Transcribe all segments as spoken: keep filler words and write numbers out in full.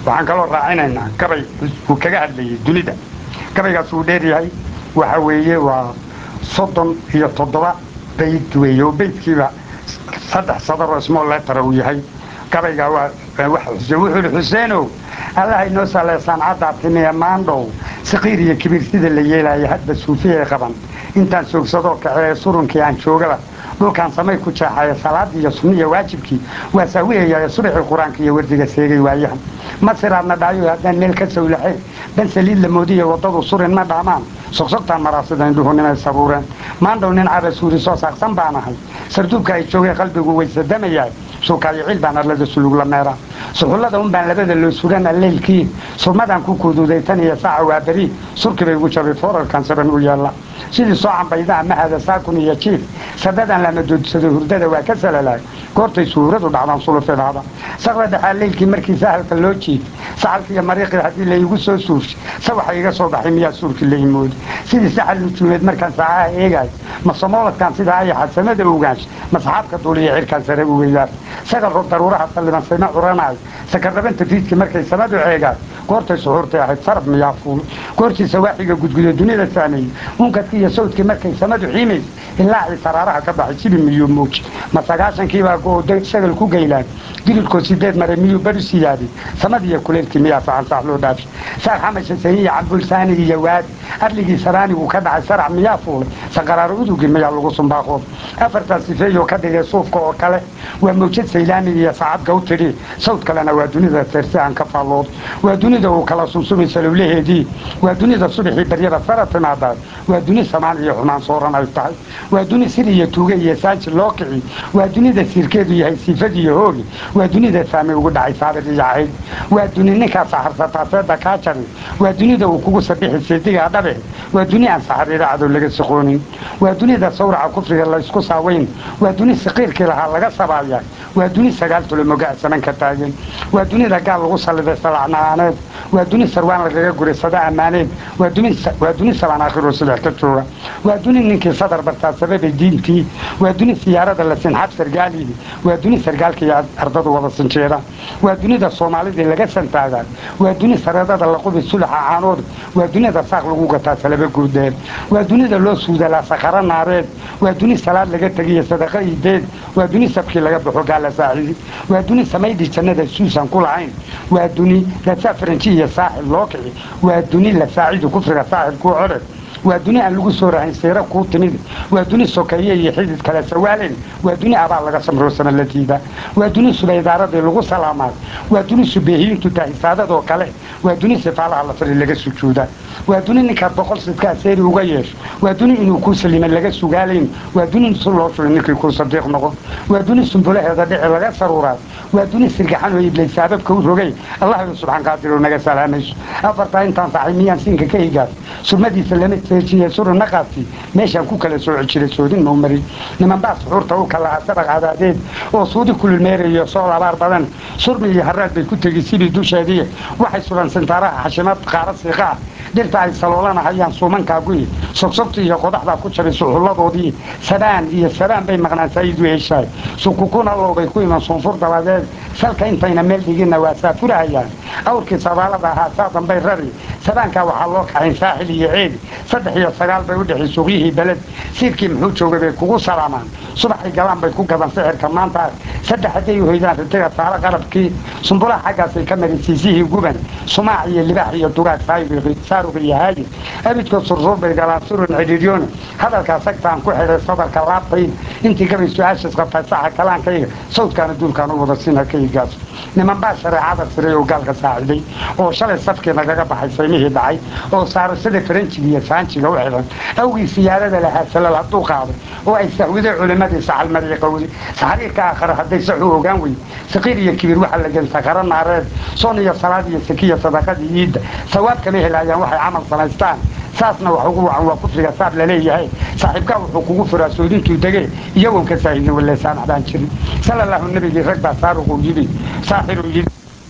waxaan kaloo raacinaynaa gabay uu kaga hadlayay dunida gabaygaas uu dheer yahay waxa weeye waa soddon iyo toddoba bayd weeye oo baydkiiba saddex sadar oo small letter uu yahay gabayga waa wuxuu yidhi xuseenow allaha inoo saleesaan caddaa timiya maandhow saqiir iyo kibir sida la yeelaya hadba suufiyay qaban intaan soogsadoo kaceeye surunkii aan joogaba dhulkaan samay ku jeexaya salaadii iyo sunniya waajibkii waa saawiyaya subaxii qur-aanka iyo wardiga seegay waayahan ma siraadna dhaayo haddaan meel ka sawlaxay ban saliid la moodiya waddadu surin ma dhaamaan sogsogtaan maraasida indhuhu nimay sabuureen maandhow nin cabasuuri soo saaqsan baan ahay sarduubka ay joogay qalbigu waysadamayahay suukaayo cil baan arlada sulug la meeraa suxullada un baan labada loo sugana leylkii surmadaan ku kuuduuday tan iyo saaca waa beri surkii bay ugu jabay foorarkan saban u yaalla sidii soo cambayda ama hada saakun iyo jiif sadadaan lama doodsado hurdada waa ka salalaay goortay suuradu dhacdaan sulufedaada saqda dhexaa leylkii markii sahalka loo jiif saxalka iyo mariiqii haddii laygu soo suufshay sawaxa iga soo baxay miyaa suurkii la imoodi sidii saxal nujuumeed markaan saacaha eegaay masamooladkaan sida ayaxa samada ogaansha masaxaabka duuliya cirkaan sare u weydaar sagal rob daruuraha salliban sayma curanaayo sakarrabanta fiidkii markay samadu ceegaan goortay suxuurtay ahayd sarab miyaa fuul goortii sawaaxiga gudgudo dunida saameeyey unkadkii iyo sawdkii markay samadu xiimaysa ilaacii saraaraha ka baxay sibi miyuu muuji ma sagaashankiibaa go-o sagal ku geylaan dirirkoo sideed maray miyuu bari siyaaday samadiiyo kuleelkii miyaa saxan saax loo dhaafi saar xamasha sayiya cabulsaanigi iyo waadi adligii saraanigu ka dhacay sarac miyaa fuulay saqaraaro udugii miyaa lagu sumbaaqooda afartaa sifeeyoo ka dhigay suufka oo kale waa mawjad saylaamiga iyo saacadka u tidhi sawd kalena waa dunida teersi aan ka faalloodo waa dunida uu kala sumsumay salowlaheedii waa dunida subaxii baryada sara timaadaa waa duni samaan iyo xumaan sooran ay tahay waa duni sir iyo tuuge iyo saaji loo kici waa dunida siirkeedu yahay siifadii iyo hoogi waa dunida saami ugu dhacay saabir iyo cayd waa duni ninkaa saxarsataa seeda kaa jari waa dunida uu kugu sabixi seedigaa dhabe waa duni aan saxariiro cadow laga siqoonin waa dunida sawraca kufriga laysku saaweyn waa duni siqiirkii lahaa laga sabaaya waa duni sagaal tulomoga saman ka taagan waa dunida gaal lagu salliday salacnaaneed waa duni sarwaan lagaga guray sada ammaaneed waa duni salaan aakhiroo sidex ka jooga waa duni ninkii sadar bartaa sababay diintii waa duni siyaarada la sinxab sargaaliidi waa duni sargaalkii ardadu wada sinjeeda waa dunida soomaalidii laga santaagaa waa duni sareedada la qubi sulaxa caanood waa dunida saaq lagu gataa salaba guurdeen waa dunida loo suudalaa sakharo naareed waa duni salaad laga tegiyo sadaqa iideed waa duni sabkii laga baxo gaala saacidi waa duni samaydii jannada suusan ku lahayn waa duni lasaa faranji iyo saaxil loo kici waa duni la saacidi kufriga saaxil kuu codhe waa duni aan lagu soo rahayn sayra kuu timid waa duni sokeeye iyo xidid kale sawaalen waa duni abaal laga samroo sama la diida waa duni subaydaaradii lagu salaamaad waa duni subeehiyiintu tahisaadadoo kale waa duni sifaalaha la fari laga sujuuda waa duni ninkaad boqol sidkaa seeri uga yeesho waa duni inuu kuu salimay laga sugaalayn waa duni sun loo shugay ninkii kuu sadiiq noqon waa duni sumbulaheeda dhici laga saruuraad waa duni sirgaxan oo iblay saababka u rogay allahyo subxaan qaadiroo naga salaamayso afartaa intaan saxay miyaan siinka ka higaas surmadiisa lama teejiye suruna qaabti meeshaan ku kala sooci jiray soodin mau marin niman baa suxuurta u kalahaa sabaq cadaadeed oo suudi kululmeerayo sool abaar badan surmi iyo haraad bay ku tegi sidii dusheedii waxay sulan sintaaraha xashimad qaara siiqa ah dhirta ay saloolanahayaan suumankaaguyi sogsogta iyo qodaxdaa ku jabay suxulladoodii sabaan iyo sabaan bay maqnaan saayidu heshaay sukukuna loobay ku iman suunfur dabadeed salka intayna meel dhiginna waa saafurahayaan awrkii sabaalada ahaa saa dambay rari sabaankaa waxaa loo kaxayn saaxil iyo ceedi saddex iyo sagaal bay u dhexi suuqyihii beled siirkii muxuu joogay bay kugu salaamaan subaxay galaan bay ku gadan sixirka maanta saddex hadday u hoydaan ritiga saaro qarabkii sumbulaha xaggaasay ka marin siisihii guban sumaac iyo libaax iyo dugaag saaruq iyo haayi abidkood sursuur bay galaan surun cidhiidyoona hadalkaa sagtaan ku xidhay sadarka laabtayda intii gabay su-aashas qabtay saxa kalaankayga sawdkaana duulkaan u wada sina ka higaas niman baa shareecada siray oo gaalka saaciday oo shalay safkii nagaga baxay saymihii dhacay oo saarashada faranjiga iyo saanjiga u xidhan awgii siyaarada lahaa salal hadduu qaaday oo ay sahwiday culimmadii saxalmarii qawdi saxariirka aakhare hadday sax u ogaan weyde saqiir iyo kibir waxaa la geli sakaro naareed soon iyo salaad iyo sakiya sadaqadii iidda sawaab kama helayaan waxay camal samaystaan saasna wax ugu wacan waa kufriga saab laleeyahay saaxiibkaa wuxuu kugu furaa soodintuu dege iyagoon ka saahidin waleesaan hadaan jirin sala allahu nabigii rag baa saaruquu yidhi saaxiruu yidhi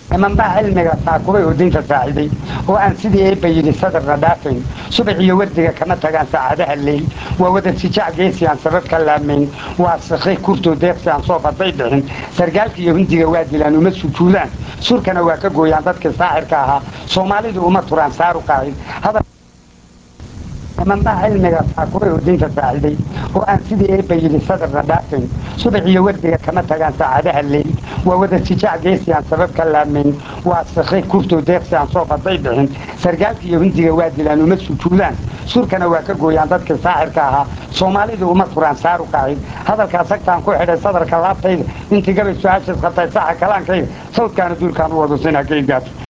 nimanbaa cilmiga saakubay oo diinta saaciday oo aan sidii eebba yidhi sadarna dhaafayn subax iyo wardiga kama tagaan saacadaha leyl waa wada sijaac geesi aan sabab ka laamayn waa sikhay kurtoo deeqsi aan soo baday dhixin sargaalka iyo hindiga waa dilaan uma sujuudaan surkana waa ka gooyaan dadkii saacirka ahaa soomaalidu uma turaan saaru qaacid nimanbaa cilmiga saakubay oo diinta saaciday oo aan sidii eebba yidhi sadarna dhaafayn subax iyo wardiga kama tagaan saacadaha leyl waa wada sijaac geesi aan sabab ka laamayn waa sikhay kurtoo deeqsi aan soo baday dhixin sargaalka iyo hindiga waa dilaan uma sujuudaan surkana waa ka gooyaan dadkii saacirka ahaa soomaalidu uma turaan saaru qaacid hadalkaas agtaan ku xidhay sadarka laabtayda intii gabay su-aashiis qabtay saxa kalaankayda sawdkaana duulkaan u wado sinaa ka igaato